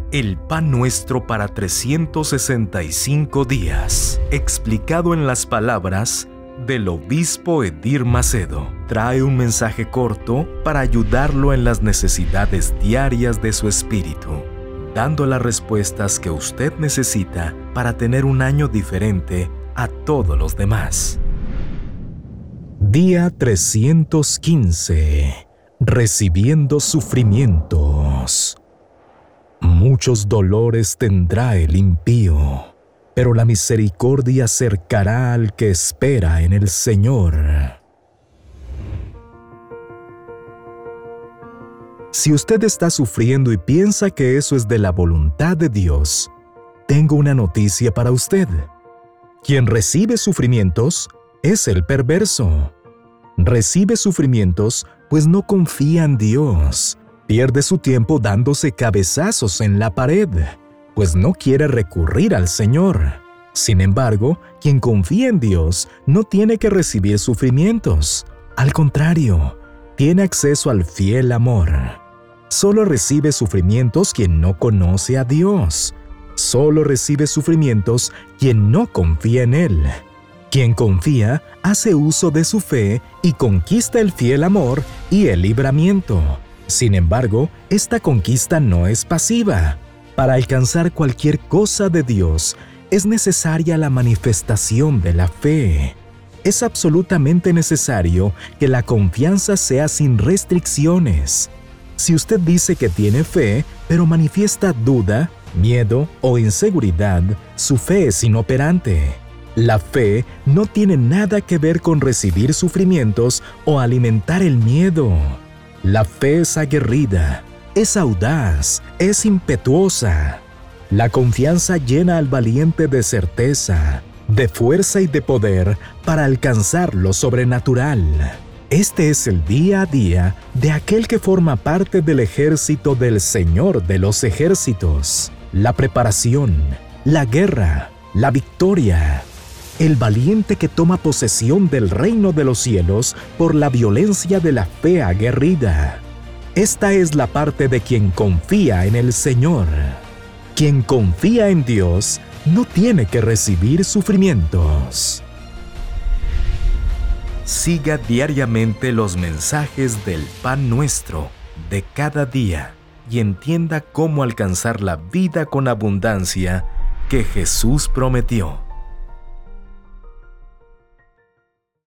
El pan nuestro para 365 días, explicado en las palabras del obispo Edir Macedo, trae un mensaje corto para ayudarlo en las necesidades diarias de su espíritu, dando las respuestas que usted necesita para tener un año diferente a todos los demás. Día 315. Recibiendo sufrimientos. Muchos dolores tendrá el impío, pero la misericordia cercará al que espera en el Señor. Si usted está sufriendo y piensa que eso es de la voluntad de Dios, tengo una noticia para usted. Quien recibe sufrimientos es el perverso. Recibe sufrimientos pues no confía en Dios. Pierde su tiempo dándose cabezazos en la pared, pues no quiere recurrir al Señor. Sin embargo, quien confía en Dios no tiene que recibir sufrimientos. Al contrario, tiene acceso al fiel amor. Solo recibe sufrimientos quien no conoce a Dios. Solo recibe sufrimientos quien no confía en Él. Quien confía hace uso de su fe y conquista el fiel amor y el libramiento. Sin embargo, esta conquista no es pasiva. Para alcanzar cualquier cosa de Dios, es necesaria la manifestación de la fe. Es absolutamente necesario que la confianza sea sin restricciones. Si usted dice que tiene fe, pero manifiesta duda, miedo o inseguridad, su fe es inoperante. La fe no tiene nada que ver con recibir sufrimientos o alimentar el miedo. La fe es aguerrida, es audaz, es impetuosa. La confianza llena al valiente de certeza, de fuerza y de poder para alcanzar lo sobrenatural. Este es el día a día de aquel que forma parte del ejército del Señor de los ejércitos. La preparación, la guerra, la victoria. El valiente que toma posesión del reino de los cielos por la violencia de la fe aguerrida. Esta es la parte de quien confía en el Señor. Quien confía en Dios no tiene que recibir sufrimientos. Siga diariamente los mensajes del pan nuestro de cada día y entienda cómo alcanzar la vida con abundancia que Jesús prometió.